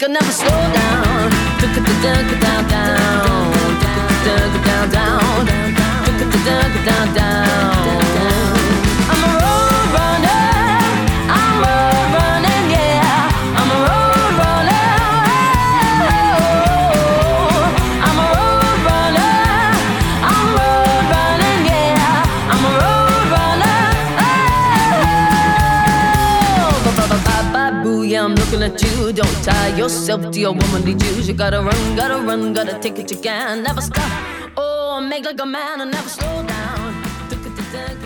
Could never slow down. Down, down, down, down. I'm a road runner. I'm road running, yeah. I'm a road runner. I'm a road runner. I'm road running, yeah. I'm a road runner. Boo, yeah, I'm looking at you. Don't tie yourself to your womanly dues. You gotta run, gotta take it you can. Never stop. Oh, make like a man and never slow down.